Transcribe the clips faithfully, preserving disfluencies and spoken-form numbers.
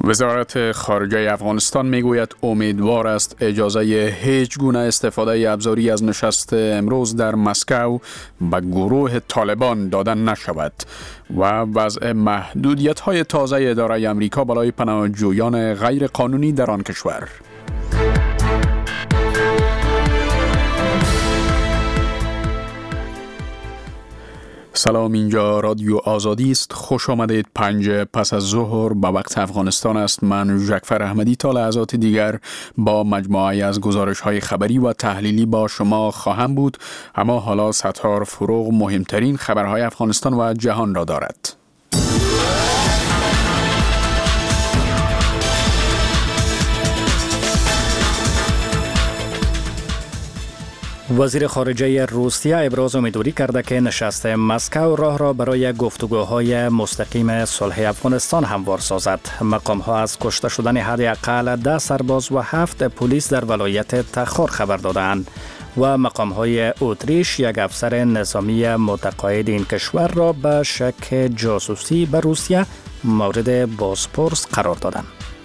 وزارت خارجه افغانستان میگوید امیدوار است اجازه هیچ گونه استفاده ابزاری از نشست امروز در مسکو به گروه طالبان داده نشود و وضع محدودیت های تازه اداره امریکا برای پناهجویان غیر قانونی در آن کشور. سلام، اینجا رادیو آزادی است. خوش آمدید. پنج پس از ظهر به وقت افغانستان است. من جعفر احمدی تا لحظات دیگر با مجموعه از گزارش های خبری و تحلیلی با شما خواهم بود. اما حالا ستار فروغ مهمترین خبرهای افغانستان و جهان را دارد. وزیر خارجه روسیه ابراز امیدواری کرده که نشست مسکو راه را برای گفتگوهای مستقیم صلح افغانستان هموار سازد. مقام ها از کشته شدن حداقل ده سرباز و هفت پلیس در ولایت تخار خبر دادند و مقام های اتریش یک افسر نظامی متقاعد این کشور را به شک جاسوسی به روسیه مورد بازپرس قرار دادند.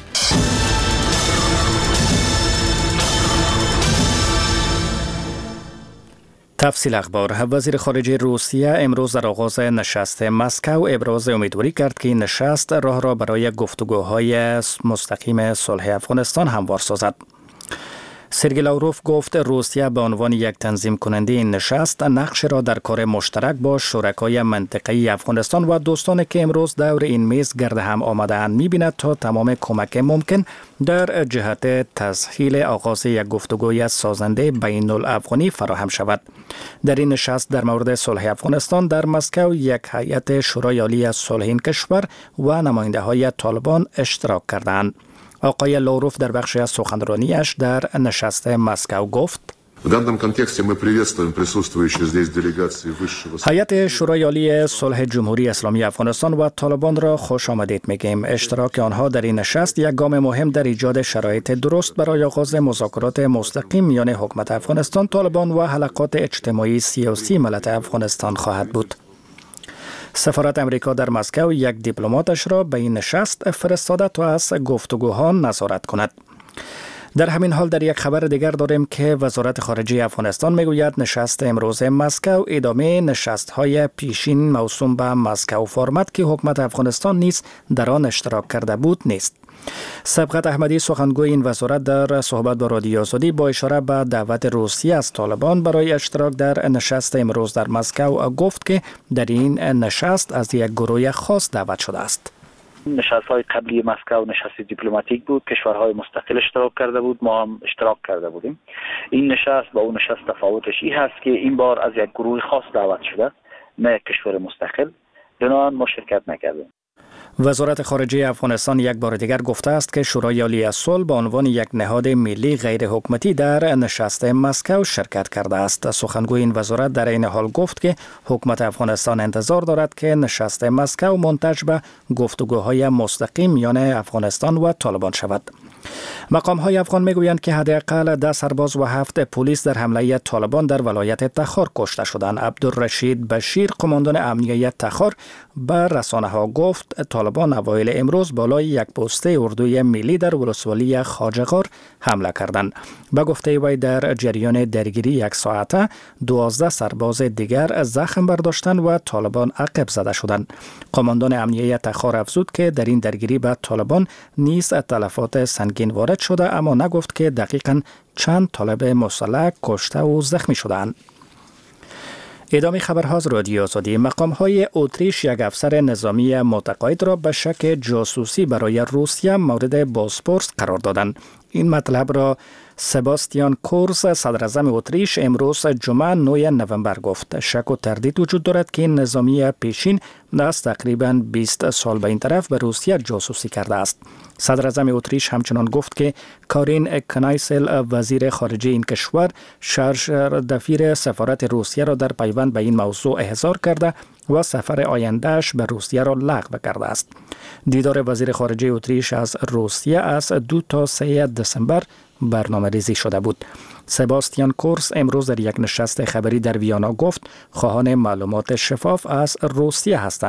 تفصیل اخبار. وزیر خارجه روسیه امروز در آغاز نشست مسکو ابراز امیدواری کرد که این نشست راه را برای گفتگوهای مستقیم صلح افغانستان هموار سازد. سرگئی لاوروف گفت روسیه به عنوان یک تنظیم کننده این نشست نقش را در کار مشترک با شرکای منطقه‌ای افغانستان و دوستانی که امروز دور این میز گرد هم آمده‌اند می‌بیند تا تمام کمک ممکن در جهت تسهیل آغاز یک گفتگوی سازنده بین الافغانی فراهم شود. در این نشست در مورد صلح افغانستان در مسکو یک هیئت شورای عالی از صلح این کشور و نماینده‌های طالبان اشتراک کردند. آقای لاوروف در بخشی از سخنرانیش در نشست مسکو گفت: هیئت شورای عالی صلح جمهوری اسلامی افغانستان و طالبان را خوش آمدید میگیم. اشتراک آنها در این نشست یک گام مهم در ایجاد شرایط درست برای آغاز مذاکرات مستقیم میان حکومت افغانستان، طالبان و حلقات اجتماعی سیاسی ملت افغانستان خواهد بود. سفارت امریکا در مسکو یک دیپلماتش را به این نشست فرستاده تا از گفتگوها نظارت کند. در همین حال در یک خبر دیگر داریم که وزارت خارجه افغانستان میگوید نشست امروز مسکو ادامه نشست‌های پیشین موسوم به مسکو فرمت که حکومت افغانستان نیز در آن اشتراک کرده بود نیست. سبقت احمدی سخنگوی این وزارت در صحبت با رادیو آزادی با اشاره به دعوت روسیه از طالبان برای اشتراک در نشست امروز در مسکو گفت که در این نشست از یک گروه خاص دعوت شده است. نشست‌های قبلی مسکو نشست دیپلماتیک بود، کشورهای مستقل اشتراک کرده بود، ما هم اشتراک کرده بودیم. این نشست با اون نشست تفاوتش این هست که این بار از یک گروه خاص دعوت شده، نه کشور مستقل. بنابراین ما شرکت نکردیم. وزارت خارجه افغانستان یک بار دیگر گفته است که شورای عالی صلح به عنوان یک نهاد ملی غیر حکومتی در نشست مسکو شرکت کرده است. سخنگوی این وزارت در این حال گفت که حکومت افغانستان انتظار دارد که نشست مسکو منتج به گفتگوهای مستقیم میان افغانستان و طالبان شود. مقام های افغان میگویند که حداقل ده سرباز و هفت پلیس در حمله طالبان در ولایت تخار کشته شدند. عبدالرشید بشیر، قماندان امنیت تخار، به رسانه ها گفت طالبان اوایل امروز بالای یک پسته اردوی ملی در ولسوالی خواجه‌غار حمله کردند. به گفته وی در جریان درگیری یک ساعته دوازده سرباز دیگر زخم برداشتند و طالبان عقب زده شدند. قماندان امنیت تخار افزود که در این درگیری به طالبان نیز تلفات سنگین وارد شده، اما نگفت که دقیقاً چند طالب مسلح کشته و زخمی شدند. ادامه خبرها از رادیو آزادی. مقام های اتریش یک افسر نظامی متقاعد را به شک جاسوسی برای روسیه مورد بازپرس قرار دادند. این مطلب را سباستیان کورز، صدر اعظم اتریش، امروز جمعه نه نوامبر گفت. شک و تردید وجود دارد که این نظامی پیشین از تقریباً بیست سال به این طرف به روسیه جاسوسی کرده است. صدر اعظم اتریش همچنان گفت که کارین کنایسل، وزیر خارجه این کشور، شارژ دفیر سفارت روسیه را در پیوند به این موضوع احضار کرده و سفر آیندهش به روسیه را لغو کرده است. دیدار وزیر خارجه اتریش از روسیه از دو تا سه دسامبر برنامه ریزی شده بود. سباستیان کورس امروز در یک نشست خبری در ویانا گفت خواهان معلومات شفاف از روسیه هستند.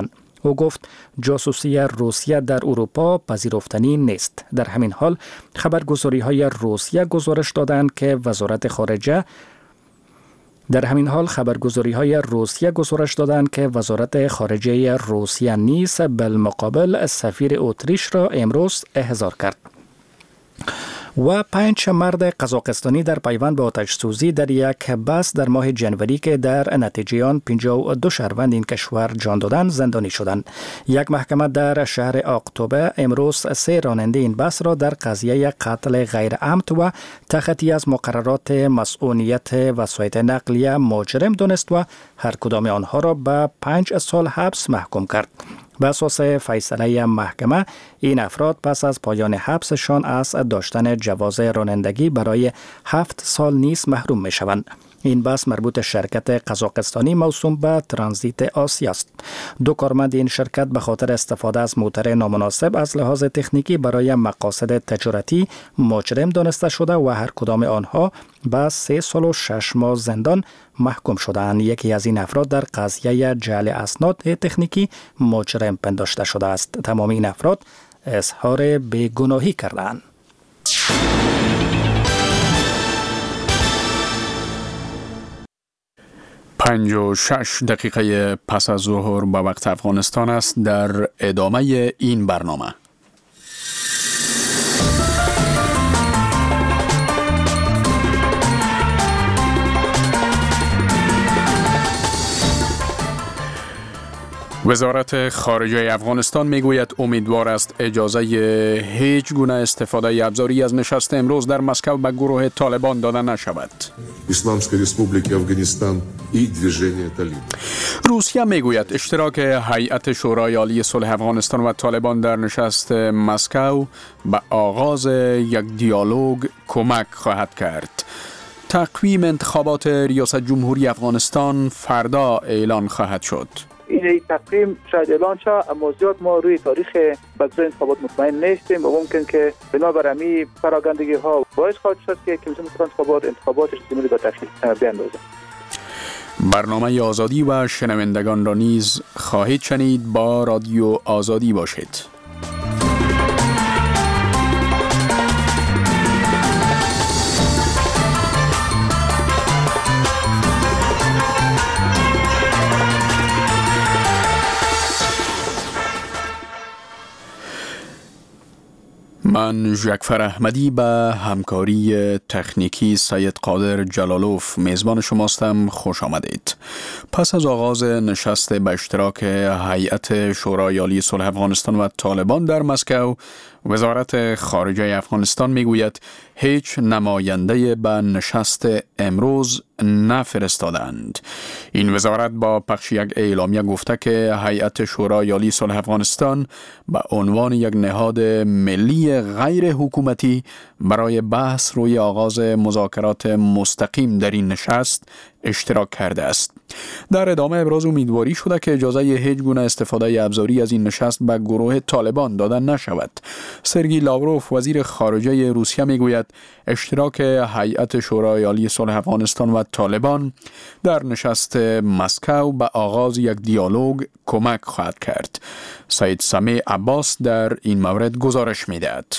او گفت جاسوسی روسیه در اروپا پذیرفتنی نیست. در همین حال خبرگزاری‌های روسیه گزارش دادند که وزارت خارجه در همین حال خبرگزاری‌های روسیه گزارش دادند که وزارت خارجه روسیه نیز بالمقابل سفیر اتریش را امروز احضار کرد. و پنج مرد قزاقستانی در پیوند به آتش سوزی در یک بس در ماه جنوری که در نتیجه آن پنجاه و دو شهروند این کشور جان دادند زندانی شدند. یک محکمه در شهر آقتوبه امروز سه راننده این بس را در قضیه قتل غیر عمد و تخطی از مقررات مسئولیت وسایط نقلیه مجرم دانست و هر کدام آنها را به پنج سال حبس محکوم کرد. به اساس فیصله محکمه این افراد پس از پایان حبسشان از داشتن جواز رانندگی برای هفت سال نیز محروم می شوند. این بس مربوط شرکت قزاقستانی موسوم به ترانزیت آسیا است. دو کارمند این شرکت به خاطر استفاده از موتر نامناسب از لحاظ تکنیکی برای مقاصد تجارتی مجرم دانسته شده و هر کدام آنها به سه سال و شش ماه زندان محکوم شدند. یکی از این افراد در قضیه جعل اسناد تکنیکی مجرم پنداشته شده است. تمام این افراد اظهار بیگناهی کردند. پنج و شش دقیقه پس از ظهر به وقت افغانستان است. در ادامه این برنامه وزارت خارجه افغانستان میگوید امیدوار است اجازه هیچ گونه استفاده ابزاری از نشست امروز در مسکو به گروه طالبان داده نشود. اسلامسکای ریسپوبلیک افغانستان ای движение طالب. روسیه میگوید اشتراک هیئت شورای عالی صلح افغانستان و طالبان در نشست مسکو به آغاز یک دیالوگ کمک خواهد کرد. تقویم انتخابات ریاست جمهوری افغانستان فردا اعلان خواهد شد. این تقویم شاید اعلان شد، اما زیاد ما روی تاریخ برگزاری انتخابات مطمئن نیستیم و ممکن که بنابر امی پراگندگی ها باعث خواهد شد که کمیسیون انتخابات انتخاباتش زمینی به تأخیر بیندازد. برنامه آزادی و شنوندگان را نیز خواهید شنید. با رادیو آزادی باشید. من جعفر احمدی به همکاری تکنیکی سید قادر جلالوف میزبان شماستم. خوش آمدید. پس از آغاز نشست به اشتراک هیئت شورای عالی صلح افغانستان و طالبان در مسکو، وزارت خارجه افغانستان میگوید هیچ نماینده به نشست امروز نفرستادند. این وزارت با پخش یک اعلامیه گفته که هیئت شورای عالی صلح افغانستان به عنوان یک نهاد ملی غیر حکومتی برای بحث روی آغاز مذاکرات مستقیم در این نشست اشتراک کرده است. در ادامه ابراز امیدواری شده که اجازه هیچ گونه استفاده ابزاری از این نشست به گروه طالبان داده نشود. سرگئی لاوروف وزیر خارجه روسیه میگوید اشتراک هیئت شورای عالی صلح افغانستان و طالبان در نشست مسکو به آغاز یک دیالوگ کمک خواهد کرد. سید سمیع عباس در این مورد گزارش میدهد.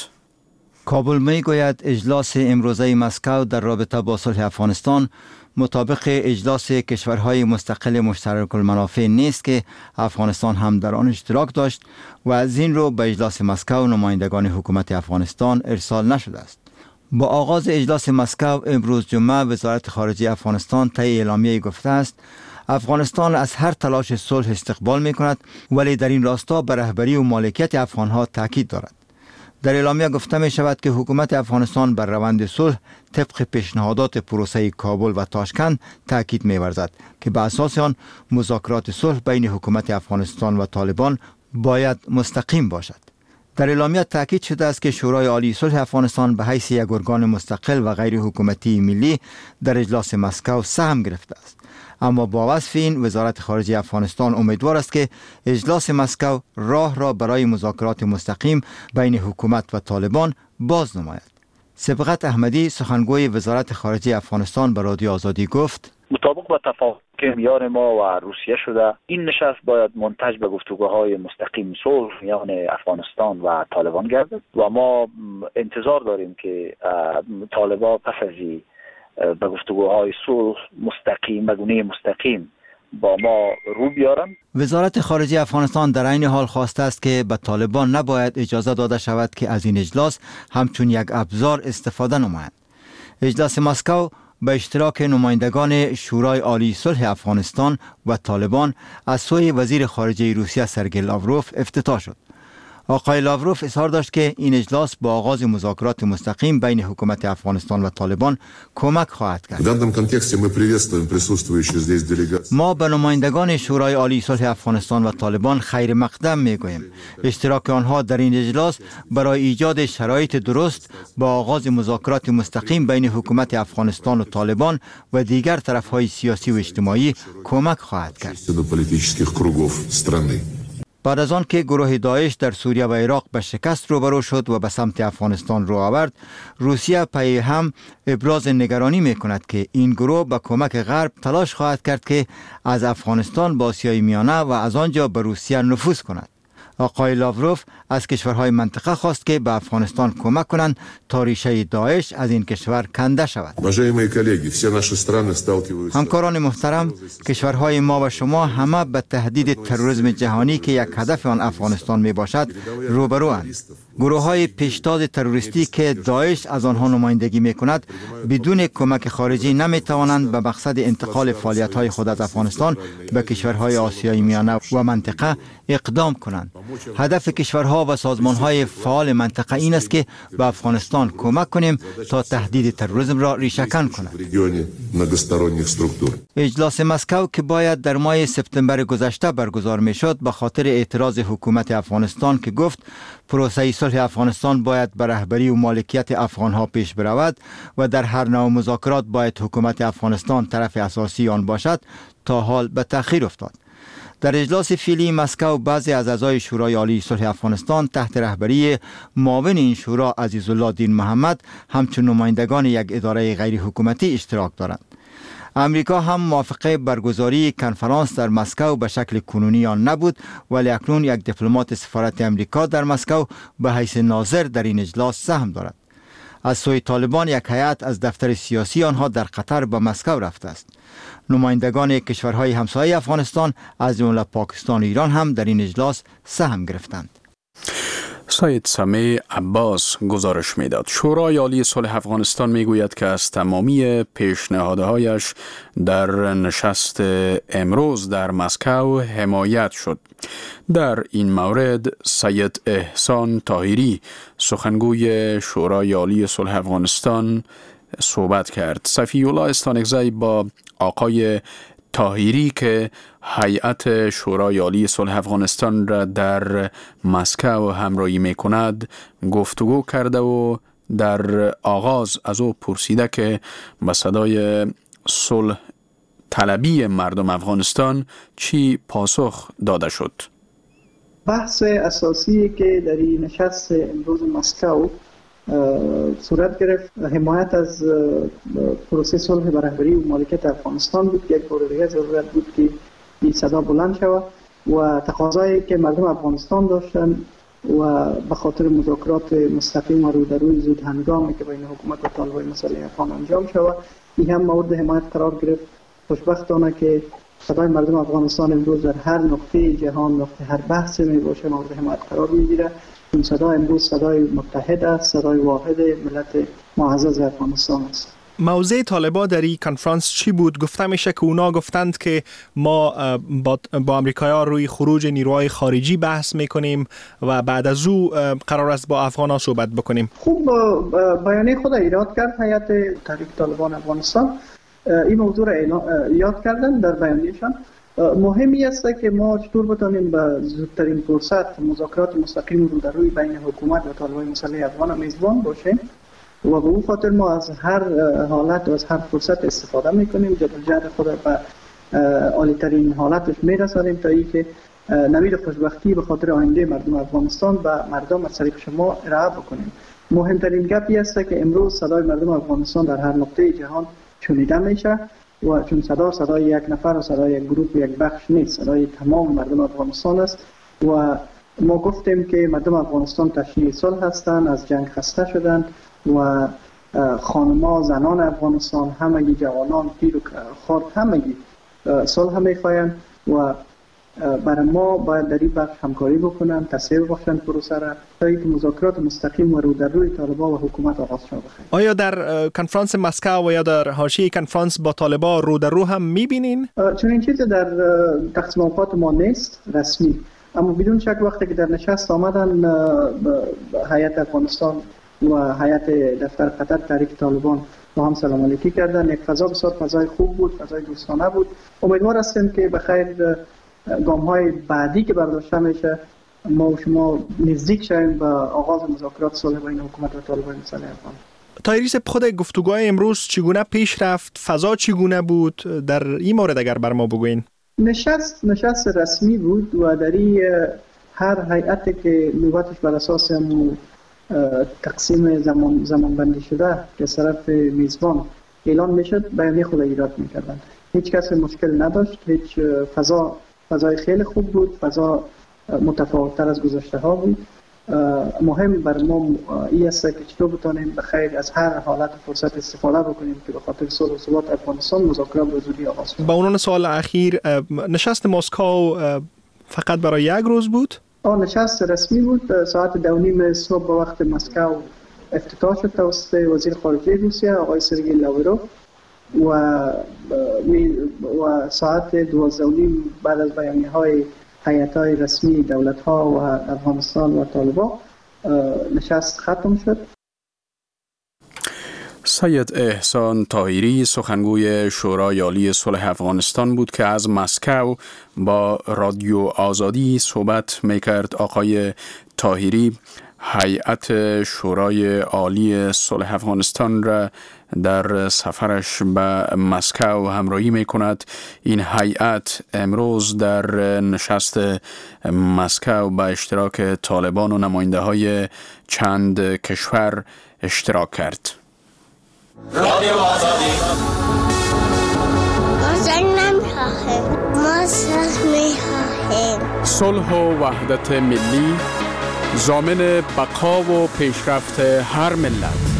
کابل میگوید اجلاس امروزه مسکو در رابطه با صلح افغانستان مطابق اجلاس کشورهای مستقل مشترک المنافع نیست که افغانستان هم در آن اشتراک داشت و از این رو به اجلاس مسکو نمایندگان حکومت افغانستان ارسال نشده است. با آغاز اجلاس مسکو امروز جمعه وزارت خارجه افغانستان طی اعلامیه گفته است افغانستان از هر تلاش صلح استقبال می کند، ولی در این راستا به رهبری و مالکیت افغانها تاکید دارد. در اعلامیه گفته می شود که حکومت افغانستان بر روند صلح طبق پیشنهادات پروسه کابل و تاشکند تاکید می ورزد که به اساس آن مذاکرات صلح بین حکومت افغانستان و طالبان باید مستقیم باشد. در اعلامیه تاکید شده است که شورای عالی صلح افغانستان به حیث یک ارگان مستقل و غیر حکومتی ملی در اجلاس مسکو سهم گرفته است. اما با وصف این وزارت خارجه افغانستان امیدوار است که اجلاس مسکو راه را برای مذاکرات مستقیم بین حکومت و طالبان باز نماید. سبقت احمدی سخنگوی وزارت خارجه افغانستان به رادیو آزادی گفت مطابق با تفاهم که میان ما و روسیه شده. این نشست باید منتج به گفتگوهای مستقیم صلح میان افغانستان و طالبان گردد و ما انتظار داریم که طالبان پس از این به گفتگوهای صلح مستقیم به گونه مستقیم با ما رو بیارن. وزارت خارجه افغانستان در این حال خواسته است که به طالبان نباید اجازه داده شود که از این اجلاس همچون یک ابزار استفاده نمایند. اجلاس مسکو به اشتراک نمایندگان شورای عالی صلح افغانستان و طالبان از سوی وزیر خارجه روسیه سرگئی لاوروف افتتاح شد. آقای لاوروف اظهار داشت که این اجلاس با آغاز مذاکرات مستقیم بین حکومت افغانستان و طالبان کمک خواهد کرد. ما به نمایندگان شورای عالی صلح افغانستان و طالبان خیر مقدم میگوییم. اشتراک آنها در این اجلاس برای ایجاد شرایط درست با آغاز مذاکرات مستقیم بین حکومت افغانستان و طالبان و دیگر طرفهای سیاسی و اجتماعی کمک خواهد کرد. بعد از آن که گروه داعش در سوریه و عراق به شکست روبرو شد و به سمت افغانستان رو آورد، روسیه پی هم ابراز نگرانی می کند که این گروه به کمک غرب تلاش خواهد کرد که از افغانستان به آسیای میانه و از آنجا به روسیه نفوذ کند. آقای لاوروف از کشورهای منطقه خواست که به افغانستان کمک کنند تا ریشه داعش از این کشور کنده شود. همکاران محترم، کشورهای ما و شما همه به تهدید تروریسم جهانی که یک هدف آن افغانستان می باشد روبرو اند. گروه های پیشتاز تروریستی که داعش از آنها نمایندگی می کند بدون کمک خارجی نمی توانند به مقصد انتقال فعالیت های خود از افغانستان به کشورهای آسیای میانه و منطقه اقدام کنند. هدف کشورها و سازمانهای فعال منطقه این است که به افغانستان کمک کنیم تا تهدید تروریسم را ریشه‌کن کند. اجلاس مسکو که باید در ماه سپتامبر گذشته برگزار می شد به خاطر اعتراض حکومت افغانستان که گفت پروسه صلح افغانستان باید به رهبری و مالکیت افغانها پیش برود و در هر نوع مذاکرات باید حکومت افغانستان طرف اساسی آن باشد، تا حال به تأخیر افتاد. در اجلاس فعلی مسکو بعضی از اعضای شورای عالی صلح افغانستان تحت رهبری معاون این شورا عزیزالله دین محمد همچون نمایندگان یک اداره غیر حکومتی اشتراک دارند. امریکا هم موافقه برگزاری کنفرانس در مسکو به شکل کنونی آن نبود، ولی اکنون یک دیپلمات سفارت امریکا در مسکو به حیث ناظر در این اجلاس سهم دارد. از سوی طالبان یک هیئت از دفتر سیاسی آنها در قطر به مسکو رفته است. نمایندگان کشورهای همسایه افغانستان از جمله پاکستان و ایران هم در این اجلاس سهم گرفتند. سید سمیع عباس گزارش میداد. شورای عالی صلح افغانستان میگوید که از تمامی پیشنهادهایش در نشست امروز در مسکو حمایت شد. در این مورد سید احسان طاهری سخنگوی شورای عالی صلح افغانستان صحبت کرد. صفی الله استانکزی با آقای طاهری که هیئت شورای عالی صلح افغانستان را در مسکو همراهی می کند گفتگو کرده و در آغاز از او پرسیده که به صدای صلح طلبی مردم افغانستان چی پاسخ داده شد. بحث اساسی که در این نشست امروز مسکو صورت گرفت حمایت از پروسه صلح به رهبری و مالکیت افغانستان بود. یک بار دیگه ضرورت بود که این صدا بلند شود و تقاضایی که مردم افغانستان داشتن و به خاطر مذاکرات مستقیم و روی در روی زود هنگامی که بین حکومت و طالبان مسئله افغان انجام شود، این هم مورد حمایت قرار گرفت. خوشبختانه که صدای مردم افغانستان امروز در هر نقطه جهان، نقطه هر بحث می باشه مورد حمایت قرار میگیره. این صدا امروز صدای متحد است، صدای واحد ملت معزز افغانستان است. موضع طالبان در این کنفرانس چی بود؟ گفته میشه که اونا گفتند که ما با, با امریکایی‌ها روی خروج نیروهای خارجی بحث میکنیم و بعد از او قرار است با افغان‌ها صحبت بکنیم. خوب بیانیه خود ایراد کرد هیئت تحریک طالبان افغانستان. این موضوع را یاد کردن در بیانیه‌شان. مهمی است که ما چطور بتانیم به زودترین فرصت مذاکرات مستقیم رو در روی بین حکومت و طالبان مسئله افغان میزبان باشیم و به اون خاطر ما از هر حالت و از هر فرصت استفاده میکنیم، جدوجهد خود به عالی ترین حالتش میرسانیم تا اینکه نوید خوشبختی به خاطر آینده مردم افغانستان و مردم از طریق شما ارائه بکنیم. مهمترین گپی است که امروز صدای مردم افغانستان در هر نقطه جهان شنیده میشه و چون صدا صدای یک نفر و صدای یک گروه یک بخش نیست، صدای تمام مردم افغانستان است و ما گفتیم که مردم افغانستان تشنه صلح هستند، از جنگ خسته شدند و خانما زنان افغانستان همگی جوانان پیر و خرد همگی صلح میخواهند و برای ما باید در این بخش همکاری بکنن، تسهیل بخشن پروسه را تا اینکه مذاکرات مستقیم و رو در روی طالبان و حکومت آغاز شود. آیا در کنفرانس مسکو و یا در حاشیه کنفرانس با طالبان رو در رو هم میبینین؟ چون این چیز در تقسیم اوقات ما نیست رسمی، اما بدون شک وقتی که در نشست آمدن هیئت افغانستان و هیئت دفتر قطر تحریک طالبان با هم سلام علیکی کردن. یک فضا بسیار فضای خوب بود، فضای دوستانه بود. امیدوار هستیم که به خیر گام‌های بعدی که برداشته میشه ما و شما نزدیک شویم به آغاز مذاکرات صلح بین حکومت و طالبان مسئله افغان. تایریس، خود گفتگوهای امروز چگونه پیش رفت؟ فضا چگونه بود؟ در این مورد اگر بر ما بگوین. نشست نشست رسمی بود و در هر هیئتی که نوبتش بر اساس تقسیم زمان زمان بندی شده که طرف میزبان اعلان میشد بیانیه خود ایراد میکردن. هیچ کس مشکل نداشت، هیچ فضا فضای خیلی خوب بود، فضا متفاوت‌تر از گذشته ها بود. مهم بر ما این است که چطور بتانیم به خیر از هر حالت فرصت استفاده بکنیم که به خاطر صلح و ثبات افغانستان مذاکرات به زودی آغاز کنیم. با عنوان سوال اخیر، نشست مسکو فقط برای یک روز بود؟ آه نشست رسمی بود، ساعت دو نیم صبح به وقت مسکو افتتاح شد توسط وزیر خارجه روسیه آقای سرگئی لاوروف و و ساعت دوازده و نیم بعد از بیانیه های هیئت‌های رسمی دولت‌ها و افغانستان و طالبان نشست ختم شد. سید احسان طاهری، سخنگوی شورای عالی صلح افغانستان بود که از مسکو با رادیو آزادی صحبت میکرد. آقای طاهری هیئت شورای عالی صلح افغانستان را در سفرش به مسکو همراهی می کند. این هیئت امروز در نشست مسکو به اشتراک طالبان و نماینده های چند کشور اشتراک کرد. رادیو آزادی آزاد نمیخواهیم، ما صلح میخواهیم. صلح و وحدت ملی ضامن بقا و پیشرفت هر ملت.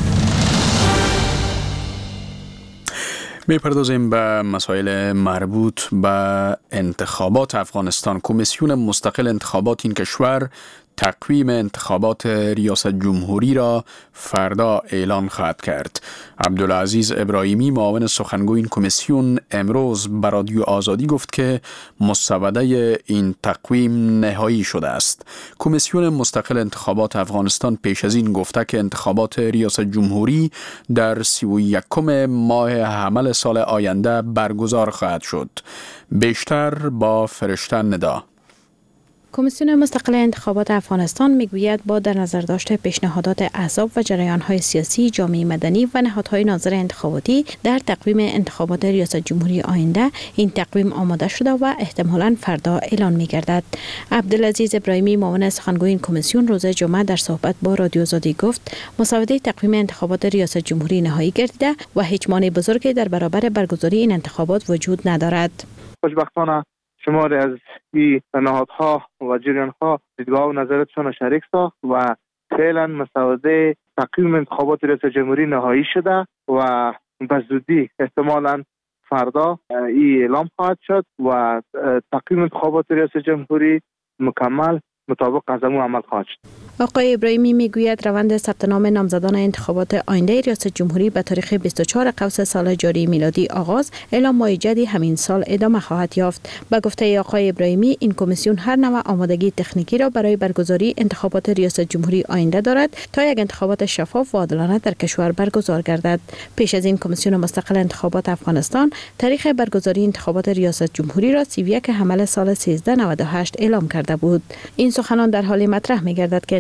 می‌پردازیم به مسائل مربوط به انتخابات افغانستان. کمیسیون مستقل انتخابات این کشور تقویم انتخابات ریاست جمهوری را فردا اعلان خواهد کرد. عبدالعزیز ابراهیمی، معاون سخنگوی این کمیسیون، امروز به رادیو آزادی گفت که مسوده این تقویم نهایی شده است. کمیسیون مستقل انتخابات افغانستان پیش از این گفته که انتخابات ریاست جمهوری در سی و یکم ماه حمل سال آینده برگزار خواهد شد. بیشتر با فرشته ندا. کمیسیون مستقل انتخابات افغانستان میگوید با در نظر داشته پیشنهادات احزاب و جریان‌های سیاسی، جامعه مدنی و نهادهای ناظر انتخاباتی در تقویم انتخابات ریاست جمهوری آینده، این تقویم آماده شده و احتمالاً فردا اعلان می‌گردد. عبدالعزیز ابراهیمی، معاون سخنگوی این کمیسیون، روز جمعه در صحبت با رادیو آزادی گفت مسوده تقویم انتخابات ریاست جمهوری نهایی گردیده و هیچ مانع بزرگی در برابر برگزاری این انتخابات وجود ندارد. خوشبختانه شماری از این نهادها و جریان‌ها دیدگاه و نظراتشان شریک ساخت و فعلا مسوده تقویم انتخابات ریاست جمهوری نهایی شده و به زودی احتمالاً فردا این اعلام خواهد شد و تقویم انتخابات ریاست جمهوری مکمل مطابق از امور عمل خواهد شد. آقای ابراهیمی میگوید روند ثبت نام نامزدان انتخابات آینده ریاست جمهوری به تاریخ بیست و چهار قوس سال جاری میلادی آغاز، اعلام ماه جدی همین سال ادامه خواهد یافت. به گفته آقای ابراهیمی، این کمیسیون هر نوع آمادگی تکنیکی را برای برگزاری انتخابات ریاست جمهوری آینده دارد تا یک انتخابات شفاف و عادلانه در کشور برگزار گردد. پیش از این کمیسیون مستقل انتخابات افغانستان تاریخ برگزاری انتخابات ریاست جمهوری را سی و یک حمل سال سیزده نود و هشت اعلام کرده بود. این سخنان در حال مطرح می‌گردد که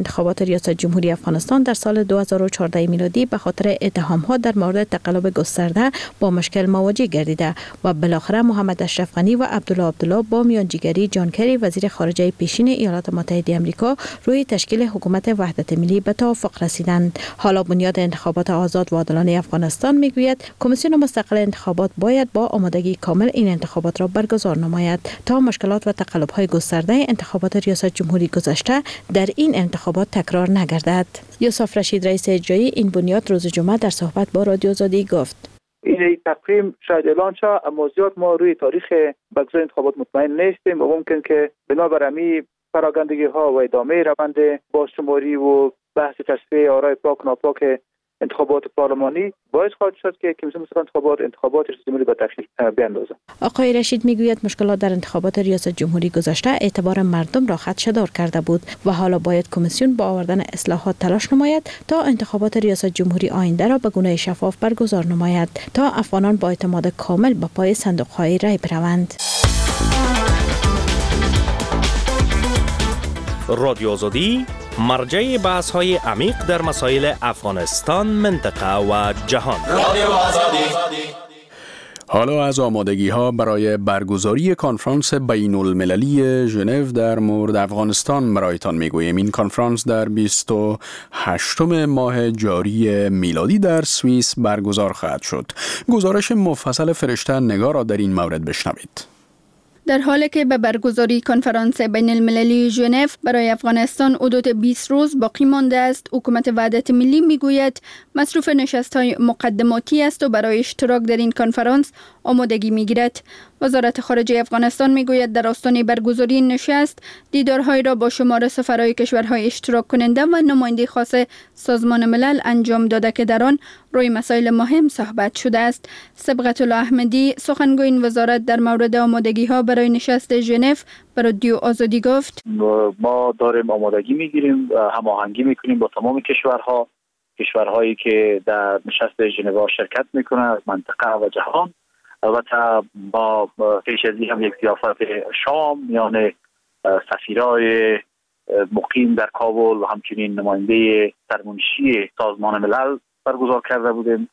انتخابات ریاست جمهوری افغانستان در سال دو هزار و چهارده میلادی به خاطر اتهامات در مورد تقلب گسترده با مشکل مواجه گردیده و بالاخره محمد اشرف غنی و عبدالله عبدالله با میانجیگری جان کری وزیر خارجه پیشین ایالات متحده آمریکا روی تشکیل حکومت وحدت ملی به توافق رسیدند. حالا بنیاد انتخابات آزاد و عادلانه افغانستان میگوید کمیسیون مستقل انتخابات باید با آمادگی کامل این انتخابات را برگزار نماید تا مشکلات و تقلب‌های گسترده انتخابات ریاست جمهوری گذشته در این انتخابات تکرار نگردد. یوسف رشید رئیس اجرایی این بنیاد روز جمعه در صحبت با رادیو آزادی گفت: این تقویم شاید اعلان شد، اما زیاد ما روی تاریخ برگزاری انتخابات مطمئن نیستیم و ممکن که بنابر امی پراگندگی ها و ادامه روند بازشماری و بحث تصفیه آرای پاک و ناپاک انتخابات پارلمانی باعث خواهد شد که کمیسیون مستقل انتخابات انتخابات ریاست جمهوری به تأخیر بیاندازد. آقای رشید میگوید مشکلات در انتخابات ریاست جمهوری گذشته اعتبار مردم را خدشه‌دار کرده بود و حالا باید کمیسیون با آوردن اصلاحات تلاش نماید تا انتخابات ریاست جمهوری آینده را به گونه شفاف برگزار نماید تا افغانان با اعتماد کامل به پای صندوق‌های رای بروند. رادیو آزادی مرجع بحث های عمیق در مسائل افغانستان، منطقه و جهان. رادیو آزادی. حالا از آمادگی ها برای برگزاری کنفرانس بین المللی ژنو در مورد افغانستان برایتان میگوییم. این کنفرانس در بیست و هشتم ماه جاری میلادی در سوئیس برگزار خواهد شد. گزارش مفصل فرشته نگار را در این مورد بشنوید. در حالی که به برگزاری کنفرانس بین المللی ژنو برای افغانستان حدود بیست روز باقی مانده است، حکومت وحدت ملی میگوید مصروف نشست‌های مقدماتی است و برای اشتراک در این کنفرانس آمادگی میگیرد. وزارت خارجه افغانستان میگوید در آستانه برگزاری این نشست دیدارهای را با شمار سفرهای کشورهای اشتراک کننده و نماینده خاص سازمان ملل انجام داده که در آن روی مسائل مهم صحبت شده است. صبغت الله احمدی سخنگوی این وزارت در مورد آمادگی ها برای نشست ژنو به رادیو آزادی گفت: ما داریم آمادگی میگیریم، هماهنگی میکنیم با تمام کشورها کشورهایی که در نشست ژنو شرکت میکنن از منطقه و جهان. البته با پیش از این هم یک ضیافت شام میان سفیرای مقیم در کابل و همچنین نماینده سرمنشی سازمان ملل برگزار کرده بودیم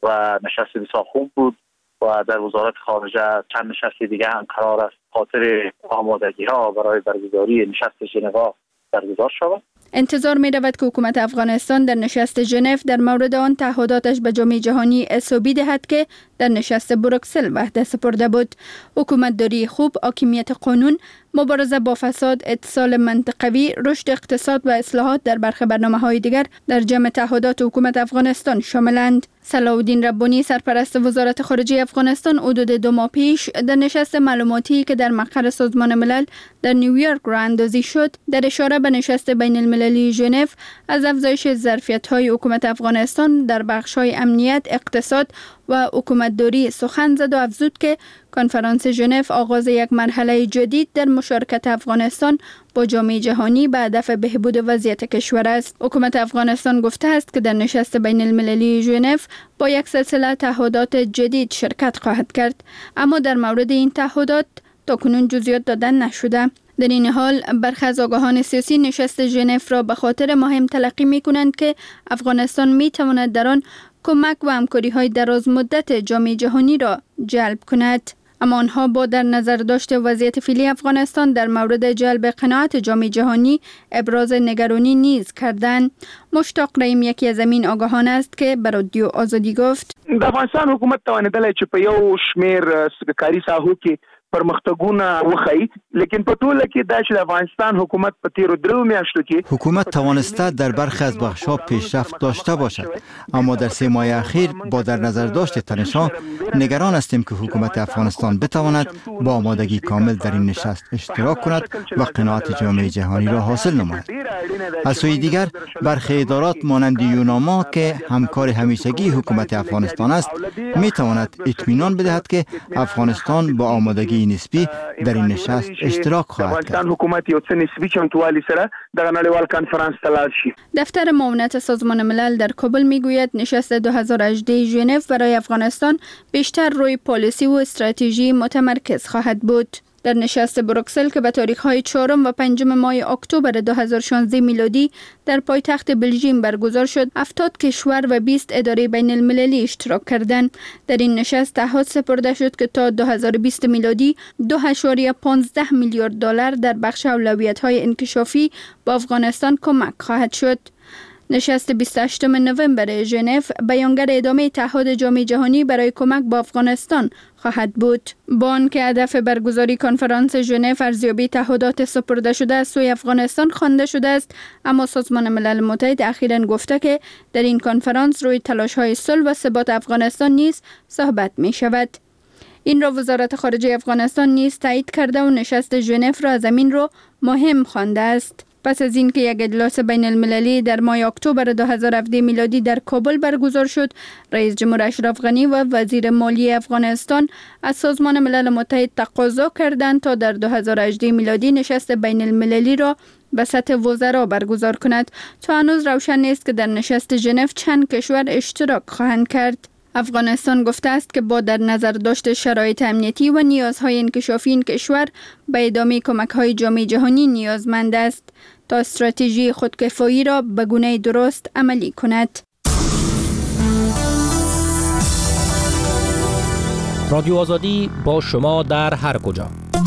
و نشست بسیار خوب بود و در وزارت خارجه چند نشست دیگه هم قرار است خاطر آمادگی ها برای برگزاری نشست ژنو برگزار شود. انتظار می رود که حکومت افغانستان در نشست ژنو در مورد آن تعهداتش به جامعه جهانی حسابی دهد که در نشست بروکسل وحده سپرده بود. حکومت داری خوب، حاکمیت قانون، مبارزه با فساد، اتصال منطقوی، رشد اقتصاد و اصلاحات در برخی برنامه‌های دیگر در جمع تعهدات حکومت افغانستان شاملند. صلاح الدین ربانی سرپرست وزارت خارجه افغانستان حدود دو ماه پیش در نشست معلوماتی که در مقر سازمان ملل در نیویورک راه اندازی شد در اشاره به نشست بین المللی ژنو از افزایش ظرفیت‌های حکومت افغانستان در بخش‌های امنیت، اقتصاد و حکومتداری سخن زد و افزود که کنفرانس ژنو آغاز یک مرحله جدید در مشارکت افغانستان با جامعه جهانی به هدف بهبود وضعیت کشور است. حکومت افغانستان گفته است که در نشست بین المللی ژنو با یک سلسله تعهدات جدید شرکت خواهد کرد، اما در مورد این تعهدات تاکنون جزئیات دادن نشده. در این حال برخی از آگاهان سیاسی نشست ژنو را به خاطر مهم تلقی می کنند که افغانستان می تواند در آن کمک و همکاری های دراز مدت جامعه جهانی را جلب کند. اما آنها با در نظر داشت وضعیت فعلی افغانستان در مورد جلب قناعت جامعه جهانی ابراز نگرانی نیز کردند. مشتاق رحیم یکی از این آگاهان است که به رادیو آزادی گفت: د افغانستان حکومت توانیدلی چې په یو شمیر کاري ساحو کې پرمختګونه وخی، لیکن په ټوله کې د افغانستان حکومت په تیرو درو میاشتو کې حکومت توانسته در برخی از بخش‌ها پیشرفت داشته باشد، اما در سه ماه اخیر با در نظر داشت تنش‌ها نگران هستیم که حکومت افغانستان بتواند با آمادگی کامل در این نشست اشتراک کند و قناعت جامعه جهانی را حاصل نماید. از سوی دیگر برخی ادارات مانند یوناما که همکار همیشگی حکومت افغانستان است میتواند اطمینان بدهد که افغانستان با آمادگی نسبی در این نشست اشتراک خواهد کرد. دفتر معاونت سازمان ملل در کابل میگوید نشست دو هزار و هجده ژنو برای افغانستان بیشتر روی پالیسی و استراتژی متمرکز خواهد بود. در نشست بروکسل که به تاریخ‌های چهارم و پنجم ماه اکتبر دو هزار و شانزده میلادی در پایتخت بلژیم برگزار شد، هفتاد کشور و بیست اداره بین المللی اشتراک کردند. در این نشست تعهد سپرده شد که تا دو هزار و بیست میلادی دو اشاریه پانزده میلیارد دلار در بخش اولویت‌های انکشافی با افغانستان کمک خواهد شد. نشست بیست و هشتم نوامبر ژنو بیانگر ادامه تعهد جامعه جهانی برای کمک با افغانستان خواهد بود. با آنکه هدف برگزاری کنفرانس ژنو ارزیابی تعهدات سپرده شده از سوی افغانستان خوانده شده است، اما سازمان ملل متحد اخیراً گفته که در این کنفرانس روی تلاش‌های صلح و ثبات افغانستان نیز صحبت می شود. این را وزارت خارجه افغانستان نیز تایید کرده و نشست ژنو را از زمین رو مهم خوانده است. پس از اینکه یک اجلاس بین المللی در ماه اکتبر دو هزار و هفده میلادی در کابل برگزار شد، رئیس جمهور اشرف غنی و وزیر مالی افغانستان از سازمان ملل متحد تقاضا کردند تا در دو هزار و هجده میلادی نشست بین المللی را به سطح وزرا برگزار کند. تا هنوز روشن نیست که در نشست ژنو چند کشور اشتراک خواهند کرد. افغانستان گفته است که با در نظر داشت شرایط امنیتی و نیازهای انکشافی این کشور به ادامه کمک‌های جامعه جهانی نیازمند است تا استراتژی خودکفایی را به گونه درست عملی کند. رادیو آزادی با شما در هر کجا.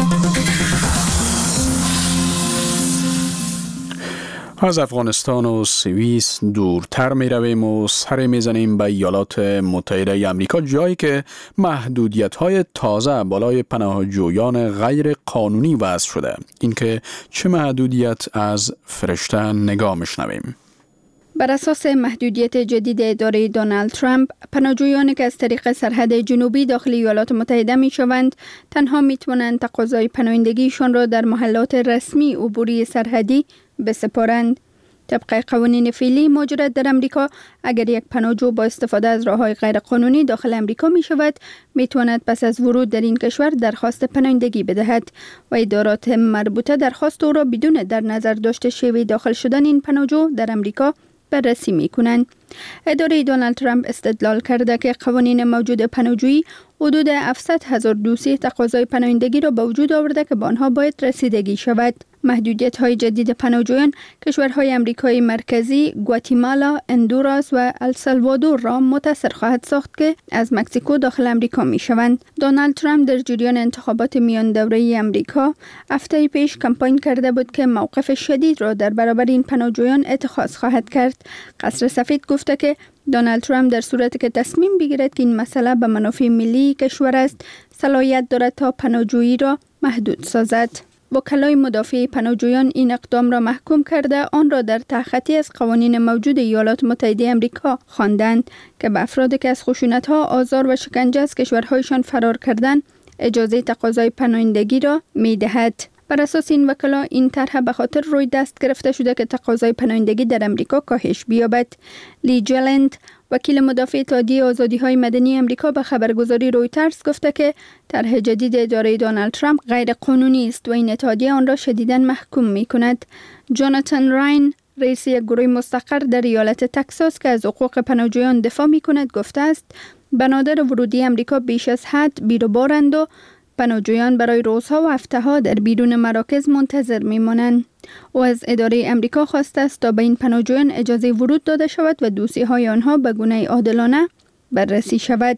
از افغانستان و سوئیس دورتر می رویم و سر می زنیم به ایالات متحده امریکا، جایی که محدودیت های تازه بالای پناهجویان غیر قانونی وضع شده. اینکه چه محدودیت از فرشته نگاه میشنویم. بر اساس محدودیت جدید اداره دونالد ترامپ، پناهجویانی که از طریق سرحد جنوبی داخل ایالات متحده می شوند تنها می توانند تقاضای پناهندگیشان را در محلات رسمی عبوری سرحدی بسپارند. طبق قوانین فعلی موجود در امریکا، اگر یک پناهجو با استفاده از راه‌های غیرقانونی داخل امریکا می شود، می تواند پس از ورود در این کشور درخواست پناهندگی بدهد و ادارات مربوطه درخواست او را بدون در نظر داشته شیوه داخل شدن این پناهجو در امریکا بررسی می کنند. اداره دونالد ترامپ استدلال کرده که قوانین موجود پناهجویی حدود هفتصد هزار دوسیه تقاضای پناهندگی را به وجود آورده که به آنها باید رسیدگی شود. محدودیت های جدید پناهجویان کشورهای امریکای مرکزی، گواتیمالا، هندوراس و السالوادور را متاثر خواهد ساخت که از مکزیکو داخل امریکا می شوند. دونالد ترامپ در جریان انتخابات میان دوره‌ای امریکا هفته پیش کمپاین کرده بود که موقف شدید را در برابر این پناهجویان اتخاذ خواهد کرد. قصر سفید گفته که دونالد ترامپ در صورتی که تصمیم بگیرد که این مسئله به منافع ملی کشور است، صلاحیت دارد تا پناهجویی را محدود سازد. وکلای مدافع پناهجویان این اقدام را محکوم کرده آن را در تخطی از قوانین موجود ایالات متحده آمریکا خواندند که به افرادی که از خشونت‌ها، آزار و شکنجه از کشورهایشان فرار کردند اجازه تقاضای پناهندگی را می‌دهد. بر اساس این وکلا، این طرح به خاطر روی دست گرفته شده که تقاضای پناهندگی در امریکا کاهش بیابد. لی جلند، وکیل مدافع اتحادیه آزادی‌های مدنی امریکا، به خبرگزاری رویترز گفته که طرح جدید اداره دونالد ترامپ غیر قانونی است و این اتحادیه آن را شدیداً محکوم می‌کند. جاناتان راین، رئیس یک گروه مستقر در ایالت تگزاس که از حقوق پناهجویان دفاع می‌کند، گفته است بنادر ورودی امریکا بیش از حد بیروبارند و پناهجویان برای روزها و هفته‌ها در بیرون مراکز منتظر می‌مانند. او از اداره امریکا خواسته است تا به این پناهجویان اجازه ورود داده شود و دوسیه‌های آنها به گونه عادلانه بررسی شود.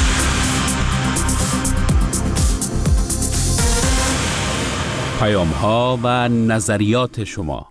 پیام‌ها و نظریات شما.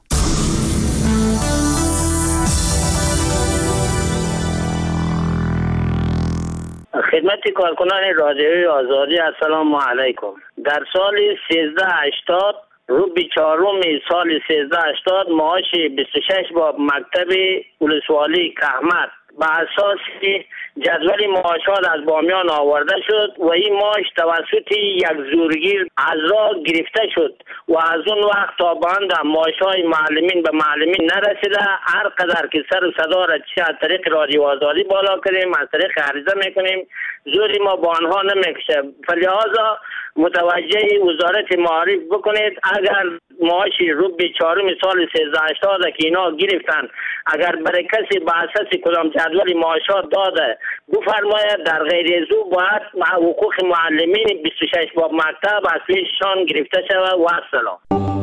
خدمت کارکنان رادیوی آزادی، السلام علیکم. در سال سیزده هشتاد، روز چهارم سال سیزده هشتاد، معاش بیست و شش با مکتب ولسوالی کهمت به اساس جدول معاشات از بامیان آورده شد و این معاش توسط یک زورگیر از راه گرفته شد و از اون وقت تا به آن معاشهای معلمین به معلمین نرسیده. هر قدر که سر و صدا را چه از طریق رادیو آزادی بالا کنیم، از طریق عریضه میکنیم، زوری ما با آنها نمیکشه. فلهذا متوجه وزارت معارف بکنید، اگر معاش روب چهارم سال سیزده هشتاد که اینا گرفتن، اگر برای کسی به اساس کدام جدول معاشات داده بفرماید در غیر ازو باید حقوق معلمین بیست و شش باب مکتب از پیششان گرفته شود و السلام.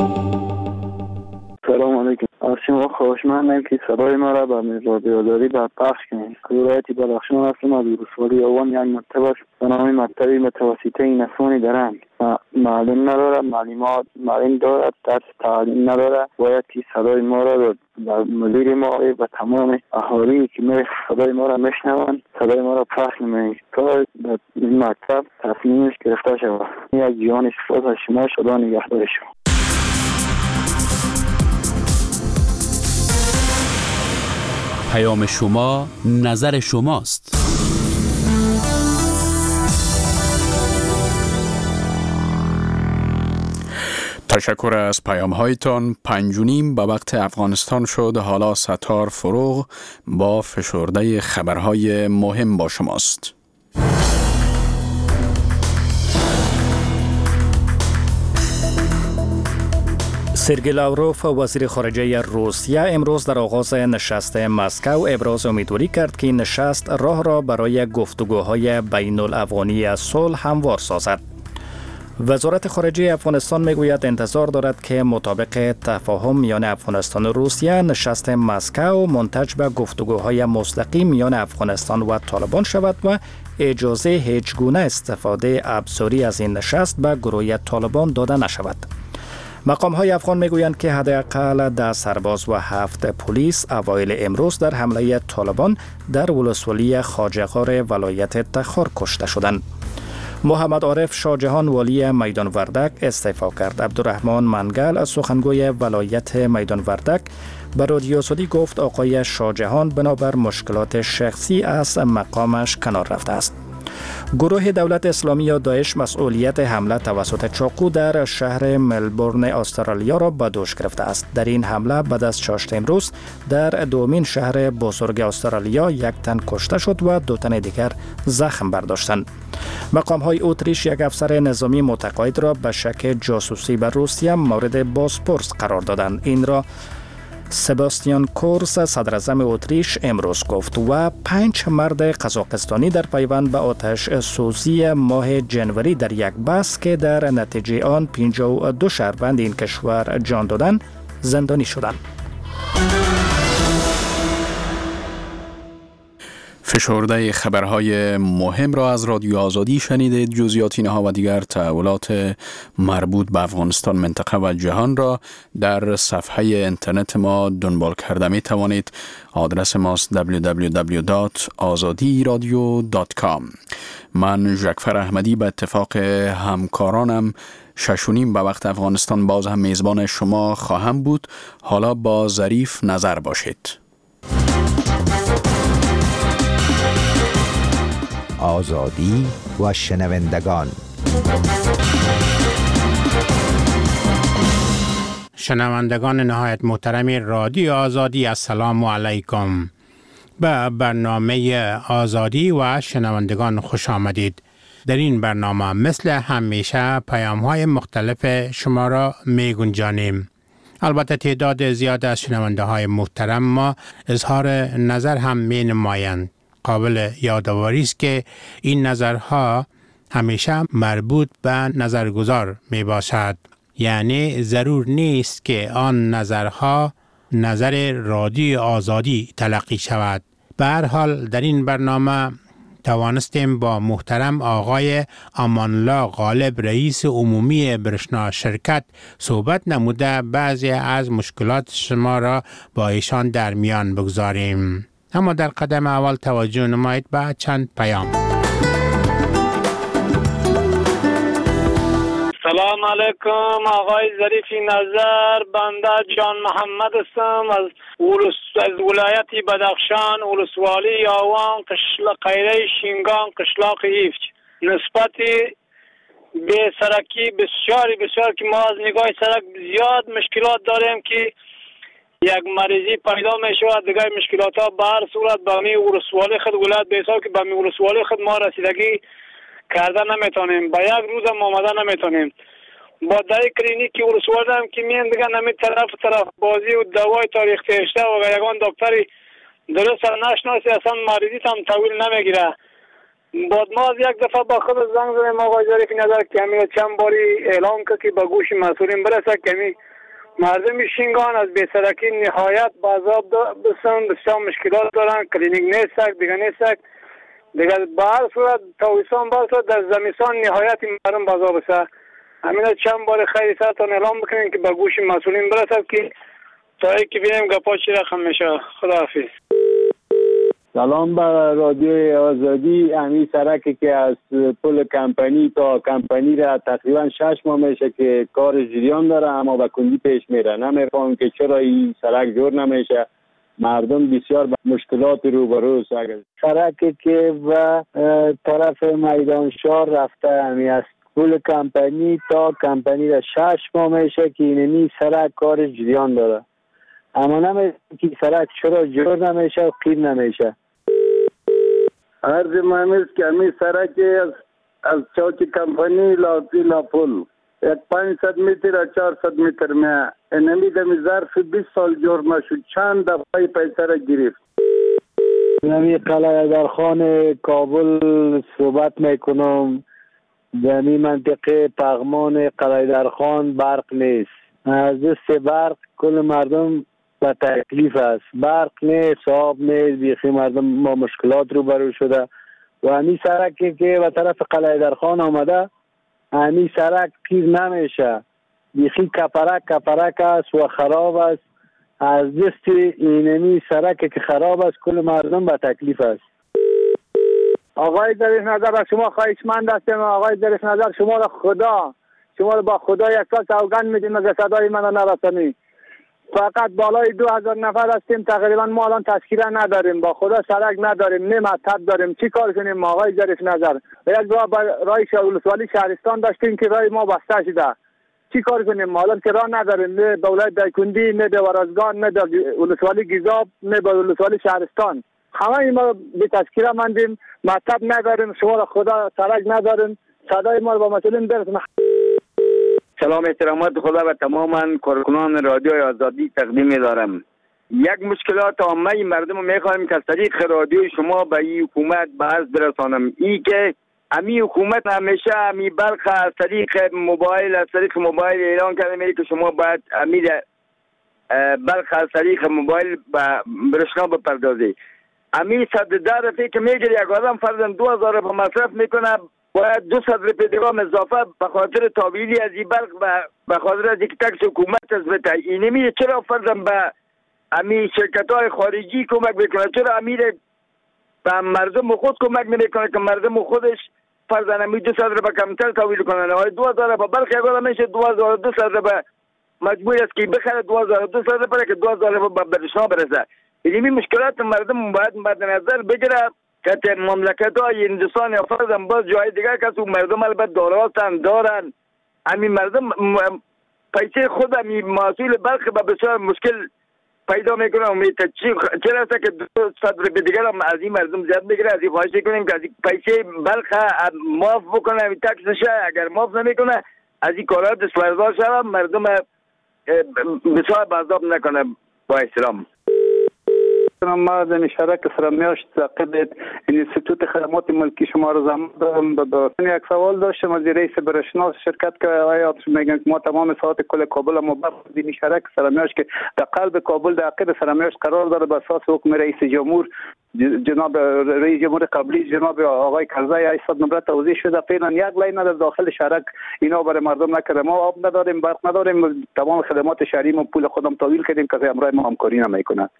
سلام علیکم. از شما خواهشمندم که صدای ما را به رادیوداری به پخش کنید. ولایت بدخشان هستم، از ولسوالی آوان یک مکتب است به نام مکتب متوسطه نسوانی درنگ. معلم نداره، معلومات معلم دارد، درس تعلیم نداره. باید که صدای ما را به مدیر ما و تمام اهالی که می صدای ما را میشنوند صدای ما را پخش نمایید تا این مکتب تصمیمش گرفته شود. یک جان سپاس از شما، خدا نگهدار شما. پیام شما نظر شماست. تشکر از پیام هایتان. پنج و نیم به وقت افغانستان شد. حالا ستار فروغ با فشرده خبرهای مهم با شماست. سرگئی لاوروف وزیر خارجه روسیه امروز در آغاز نشست مسکو ابراز امیدواری کرد که این نشست راه را برای گفتگوهای بین الافغانی صلح هموار سازد. وزارت خارجه افغانستان میگوید انتظار دارد که مطابق تفاهم میان افغانستان و روسیه نشست مسکو منتج به گفتگوهای مستقیم میان افغانستان و طالبان شود و اجازه هیچ گونه استفاده ابزاری از این نشست به گروه طالبان داده نشود. مقام های افغان میگویند که حداقل ده سرباز و هفت پلیس اوایل امروز در حمله طالبان در ولسوالی خواجه‌غار ولایت تخار کشته شدند. محمد عارف شاهجهان والی میدان وردک استعفا کرد. عبدالرحمن منگل سخنگوی ولایت میدان وردک به رادیو سعودی گفت آقای شاهجهان بنابر مشکلات شخصی از مقامش کنار رفته است. گروه دولت اسلامی یا داعش مسئولیت حمله توسط چاقو در شهر ملبورن استرالیا را به دوش گرفته است. در این حمله بعد از چاشت امروز در دومین شهر بزرگ استرالیا یک تن کشته شد و دو تن دیگر زخم برداشتند. مقام های اتریش یک افسر نظامی متقاعد را به شک جاسوسی بر روسیه مورد بازپرس قرار دادند. این را سباستیان کورس صدر اعظم اتریش امروز گفت و پنج مرد قزاقستانی در پیوند به آتش سوزی ماه جنوری در یک بس که در نتیجه آن پنجاه و دو شهروند این کشور جان دادند زندانی شدند. فشرده خبرهای مهم را از رادیو آزادی شنیدید. جزئیات اینها و دیگر تحولات مربوط به افغانستان، منطقه و جهان را در صفحه اینترنت ما دنبال کرده می توانید. آدرس ماست دبلیو دبلیو دبلیو دات آزادی رادیو دات کام. من ژکفر احمدی به اتفاق همکارانم شش و نیم به وقت افغانستان باز هم میزبان شما خواهم بود. حالا با ظریف نظر باشید. آزادی و شنوندگان. شنوندگان نهایت محترم رادیو آزادی، السلام علیکم. به برنامه آزادی و شنوندگان خوش آمدید. در این برنامه مثل همیشه پیام های مختلف شما را می گنجانیم. البته تعداد زیاد از شنونده های محترم ما اظهار نظر هم می نمایند. قابل یادآوری است که این نظرها همیشه مربوط به نظرگزار می باشد. یعنی ضرور نیست که آن نظرها نظر رادیو آزادی تلقی شود. به هر حال در این برنامه توانستیم با محترم آقای امان‌الله غالب رئیس عمومی برشنا شرکت صحبت نموده بعضی از مشکلات شما را با ایشان در میان بگذاریم. اما در قدم اول توجه نمایید به چند پیام. سلام علیکم آقای ظریفی نظر، بنده جان محمد هستم از از ولایت بدخشان، ولسوالی یاوان، قشل قیره شینگان، قشلاق هیفچ. نسبت به سرکی بسیاری بسیار که ما از نگاه سرک زیاد مشکلات داریم که یک مریضی پیدا می شود، دیگه مشکلات ها به هر صورت به می ولسوالی خود ولایت به حساب که به می ولسوالی خود ما رسیدگی کرده نمیتونیم، به یک روز هم آمده نمیتونیم. با دای کلینیکی ولسوالی هم که میان دیگه نمی طرف طرف بازی و دوای تاریخ تشته و یگان دکتری درست نشناسی اصلا مریضیت هم طویل نمیگیره. بعد ما از یک دفعه با خود زنگ زدیم آقای ظریف نظر کمی چند باری اعلام که که به گوش مسئولین برسه کمی مردم شینگان از بی‌سرکی نهایت با عذاب بسن، بسیار مشکلات دارن، کلینیک نیست دیگه نیست دیگه به هر صورت تاویسان بر صورت در زمستان نهایت مردم با عذاب بسه. همین چند بار خیلی سرتان اعلام بکنین که به گوش مسئولین برسه که تا ای که بینیم گپا چی رقم میشه. خداحافظ. سلام بر رادیوی آزادی. امی سرکی که از پل کمپانی تا کمپانی را تقریبا شش ماه میشه که کار جریان داره اما به کندی پیش میره. نمیفهم که چرا این سرک جور نمیشه. مردم بسیار با مشکلات روبرو است. سرکی که و طرف میدان شهر رفته امی از پل کمپانی تا کمپانی را شش ماه میشه که اینمی سرک کار جریان داره اما نمیشه که سرک چرا جور نمیشه و قیر نمیشه. عرض مهمیز که همی سرک از از چوک کمپانی لاتی لاپول یک پانصد متر و چهارصد متر میه اینمی دمی ظرف بیست سال جور نشد چند دفعه پیسه را گرفت. اینمی قلعه در خان کابل صحبت میکنم. در این منطقه پغمان قلعه در خان برق نیست. از دست برق کل مردم با تکلیف است. برق نیست، آب نیست، بیخی مردم ما مشکلات رو برو شده و همی سرکی که به طرف قلعه در خان آمده همی سرک قیر نمیشه، بیخی کپرک کپرک است و خراب است. از دست اینمی سرکی که خراب است کل مردم با تکلیف است. آقای ظریف نظر را شما خواهشمند هستیم. آقای ظریف نظر شما را خدا شما را با خدا یک سال سوگند میدیم از صدای من نرسانی. فقط بالای دو هزار نفر هستیم تقریبا. ما الان تذکره نداریم، با خدا سرک نداریم، نه مطب داریم. چی کار کنیم آقای ظریف نظر؟ یک راه راه ولسوالی شهرستان داشتیم که راه ما بسته شده. چی کار کنیم الان که راه نداریم، نه به ولایت دایکندی، نه به ورازگان، نه به ولسوالی گیزاب، نه به ولسوالی شهرستان. همه ما به تذکره مندیم، مطب نداریم. شما را خدا سرک نداریم. صدای ما رو با مسئولین برسونه. سلام احترامات خدا و تماما کارکنان رادیوی آزادی تقدیم دارم. یک مشکلات عامه مردم میخوایم که از طریق رادیوی شما به این حکومت بحث برسانم. ای که امی حکومت همیشه امی برق از طریق موبایل از طریق موبایل اعلان کرده میگه که شما باید امی برق از طریق موبایل به برشنا بپردازی. امی صد ده رفیه که میگه یک آدم فرضاً دو هزار روپیه مصرف میکنه باید دو صد روپیه دیگه اضافه به خاطر تابعیلی از این برق به خاطر از یک تکس حکومت از بته. اینه میگه چرا فرضاً به امی شرکت های خارجی کمک میکنه، چرا امیر به مردم خود کمک نمیکنه که مردم خودش فرضاً امی دو صد روپیه کمتر تحویل کنه. های دو هزار روپیه برق یک آدم میشه دو هزار و دویست روپیه مجبور است که بخره دو هزار و دویست روپیه که دو هزار روپیه به برشنا برسه. اینمی مشکلات مردم باید مد نظر بگیره که مملکت های هندوستان یا فرضاً باز جای دیگر که تو مردم البته داراتن دارن همین مردم پیسه خود همین محصول برق به بسیار مشکل پیدا میکنه. امید چرا است که دو صد روپیه دیگر هم از این مردم زیاد بگیره. از این خواهش کنیم که از این پیسه برق معاف بکنه، همین تکسشه. اگر معاف نمیکنه از این کارها دستوردار شود، مردم بسیار بازداب نکنه. با احترام. ما در شرک سرمیاشت تعقیب انستیتوت خدمات ملکی شما رو زمان دارم. به یک سوال داشتم از رئیس برشناس شرکت که آیا میگن که ما تمام ساعت کل کابل ما با این شرک سرمیاشت که در قلب کابل در عقب سرمیاشت قرار داره به اساس حکم رئیس جمهور جناب رئیس جمهور قبلی جناب آقای کرزی هشتصد نمره توضیح شده. فعلا یک لین در داخل شرک اینا برای مردم نکرده. ما آب نداریم، برق نداریم، تمام خدمات شهری ما پول خودم تحویل کردیم که امرای ما همکاری نمیکنه.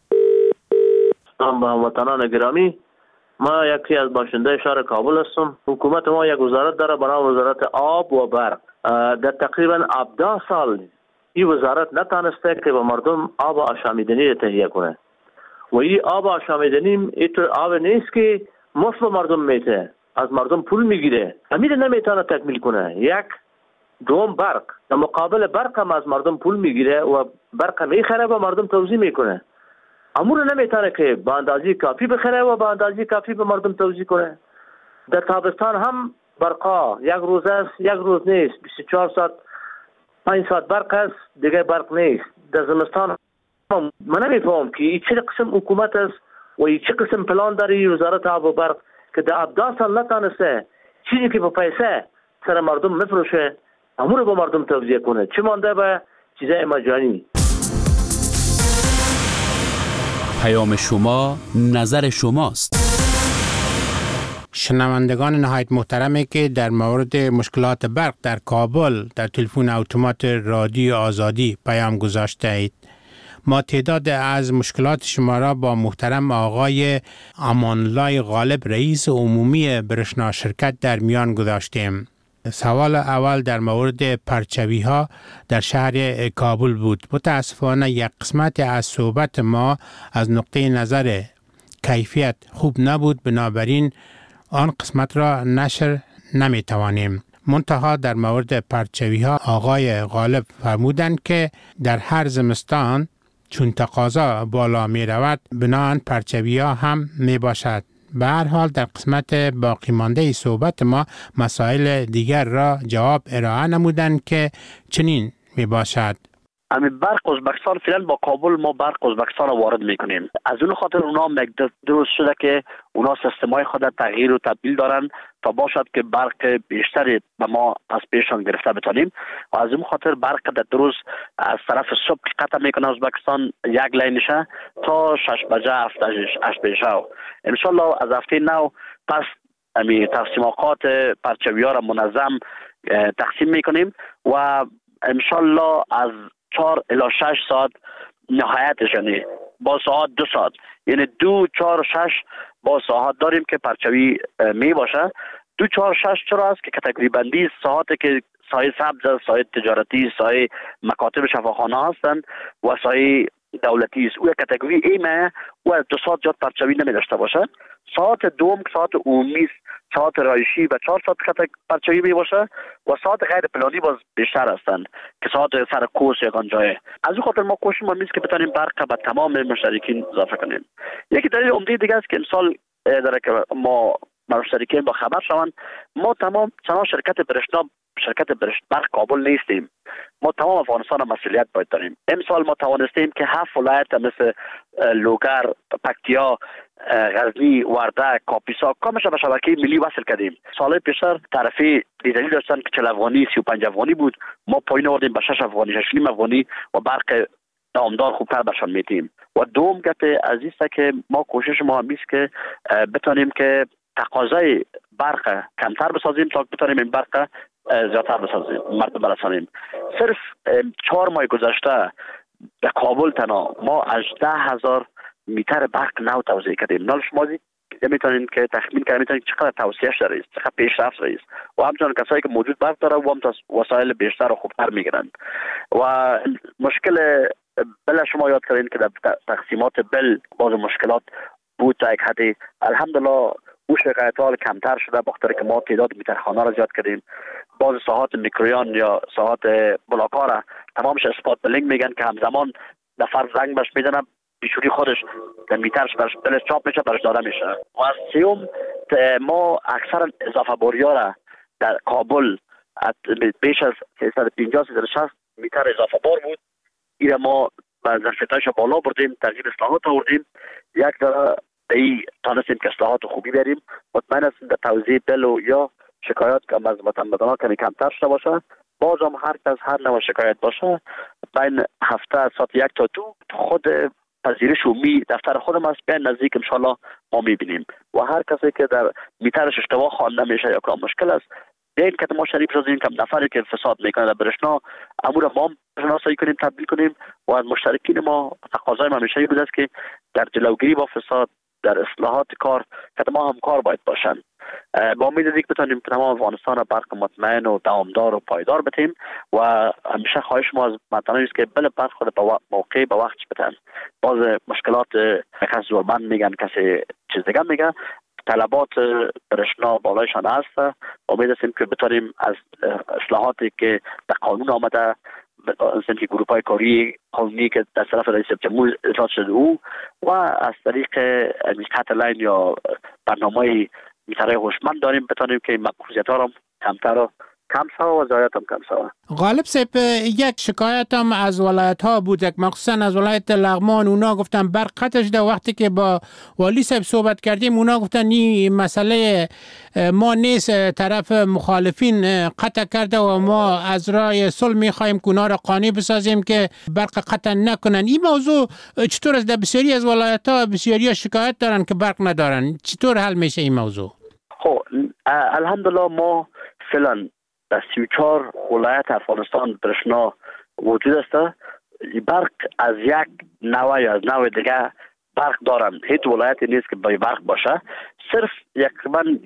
هم با هموطنان گرامی، ما یکی از باشنده شهر کابل هستم. حکومت ما یک وزارت داره به نام وزارت آب و برق. در تقریبا هفده سال این وزارت نتانسته که به مردم آب آشامیدنی تهیه کنه و این آب آشامیدنی اینطور آب نیست که مفت به مردم میته، از مردم پول میگیره، امیر نمیتونه تکمیل کنه. یک دوم برق، در مقابل برق هم از مردم پول میگیره و برق میخره و مردم توزیع میکنه. امور نمیتونه که به اندازه کافی بخره و به اندازه کافی به مردم توزیع کنه. در تابستان هم برقا یک روز است یک روز نیست، بیست و چهار ساعت پنج ساعت برق است دیگه برق نیست. در زمستان من نمیفهم که این چه قسم حکومت است و این چه قسم پلان داری وزارت آب و برق که در هفده سال نتانسته چیزی که با پیسه سر مردم میفروشه همون رو با مردم توزیع کنه، چه مانده به چیزای مجانی. پیام شما نظر شماست. شنوندگان نهایت محترمی که در مورد مشکلات برق در کابل در تلفن اتومات رادیو آزادی پیام گذاشته اید. ما تعداد از مشکلات شما را با محترم آقای امانالله غالب رئیس عمومی برشنا شرکت در میان گذاشتیم. سوال اول در مورد پرچوی ها در شهر کابل بود. متاسفانه یک قسمت از صحبت ما از نقطه نظر کیفیت خوب نبود، بنابراین آن قسمت را نشر نمی توانیم. منتها در مورد پرچوی ها آقای غالب فرمودند که در هر زمستان چون تقاضا بالا می رود بنان پرچوی ها هم می باشد. به هر حال در قسمت باقی مانده صحبت ما مسائل دیگر را جواب ارائه نمودند که چنین می باشد. همین برق ازبکستان فعلا با کابل ما برق ازبکستان وارد میکنیم. از اون خاطر اونا مقدار درست شده که اونا سیستمای خود تغییر و تبدیل دارن تا باشد که برق بیشتری به ما از پیشان گرفته بتانیم. و از اون خاطر برق در درست از طرف صبح قطع میکنه ازبکستان یک لینشه تا شش بجه هفت هشت بجه. ان شاء الله از هفته نو پس امی تقسیم اوقات پرچوی ها را منظم تقسیم میکنیم و ان شاء الله از چهار الی شش ساعت نهایتش، یعنی با ساعت دو ساعت، یعنی دو چهار شش با ساعت داریم که پرچوی می باشه. دو چهار شش چرا است که کاتگوری بندی ساعتی که سایه سبز، سایه تجارتی، سایه مکاتب شفاخانه هستند و سایه دولتی است. او کاتگوری ایمه و دو ساعت جات پرچوی نمی داشته باشه. ساعت دوم ساعت عمومی ساعت رایشی و چهار ساعت خط پرچوی می باشه و ساعت غیر پلانی باز بیشتر هستند که ساعت سر کوس یکان جایه. از این خاطر ما کوشش ما میست که بتانیم برق به تمام مشترکین اضافه کنیم. یکی دلیل عمده دیگه است که امسال داره که ما مشترکین با خبر شوند. ما تمام چند شرکت برشنا شرکت برشت برق کابل نیستیم. ما تمام افغانستان مسئولیت باید داریم. امسال ما توانستیم که هفت ولایت مثل لوگر، پکتیا، غزنی، وردک، کاپیسا کامش به شبکه ملی وصل کردیم. سال پیشتر طرفی دیزلی داشتن که چهل افغانی سی و پنج افغانی بود، ما پایین آوردیم به شش افغانی، شش نیم افغانی و برق دامدار خوبتر برشان میدیم. و دوم گته عزیز که ما کوشش ما همیست که بتانیم که تقاضای برق کمتر بسازیم تا بتانیم این برق زیادتر بسازیم، مردم برسانیم. صرف چهار ماه گذشته در کابل تنها ما هجده هزار میتر برق نو توزیع کردیم. نال شما میتونین که تخمین کنید میتونین چقدر توسعهش داره، چقدر پیشرفت است و همچنان کسایی که موجود برق داره و هم وسایل بیشتر و خوبتر میگیرند. و مشکل بل شما یاد کردین که در تقسیمات بل باز مشکلات بود تا یک حدی. الحمدلله او شکایت ها کمتر شده بخاطر که ما تعداد میترخانه را زیاد کردیم. باز ساعات میکرویان یا ساعات بلاکا را تمامش اسپات بلینگ میگن که همزمان نفر زنگ بهش میزنه بیشوری خودش میترش برش بلش چاپ میشه برش داده میشه. و از سیوم ما اکثر اضافه بوریا را در کابل بیش از سیصد و پنجاه سیصد و شصت میتر اضافه بار بود. این ما با ظرفیتش بالا بردیم، تغییر اصلاحات آوردیم. یک داره ای تانستیم که اصلاحات خوبی بریم. مطمئن هستیم در توزیع بل و یا شکایات که از وطنبداران کمی کمتر شده باشه. باز هم هر کس هر نوع شکایت باشه بین هفته ساعت یک تا دو خود پذیرش عمومی دفتر خودم است بین نزدیک انشالله ما میبینیم. و هر کسی که در میترش اشتباه خوانده میشه یا کام مشکل است بیاین که ما شریف شدیم که نفری که فساد میکنه در برشنا امور ما شناسایی کنیم، تبدیل کنیم. و از مشترکین ما تقاضای ما همیشه بود است که در جلوگیری با فساد در اصلاحات کار که ما همکار باید باشن. با امید دیگه بتونیم تمام افغانستان برق مطمئن و دوامدار و پایدار بتیم. و همیشه خواهش ما از مردمان است که بل برق خود به موقع به وقت بدن. باز مشکلات کسی زورمند میگن، کسی چیز دیگه میگه، طلبات برشنا بالایشان هست. امید هستیم که بتونیم از اصلاحاتی که در قانون آمده مثل که گروپ های کاری قانونی که در طرف رئیس جمهور اجرا شده او و از طریق خط لاین یا برنامه میتره هوشمند داریم بتونیم که مقبولیت ها را کمتر و کم شوه و ضایعات هم کم شوه. غالب صاحب یک شکایت هم از ولایت ها بود، مخصوصا از ولایت لغمان. اونا گفتن برق قطع شده. وقتی که با والی صاحب صحبت کردیم اونا گفتن این مسئله ما نیست، طرف مخالفین قطع کرده و ما از راه صلح میخوایم که اونا را قانع بسازیم که برق قطع نکنن. این موضوع چطور است؟ در بسیاری از ولایت ها بسیاری شکایت دارن که برق ندارن. چطور حل میشه این موضوع؟ خب الحمدلله ما فعلا در سی و چهار ولایت افغانستان برشنا وجود است. برق از یک نوع یا از نوع دیگه برق دارن. هیچ ولایتی نیست که بی برق باشه. صرف یقیبا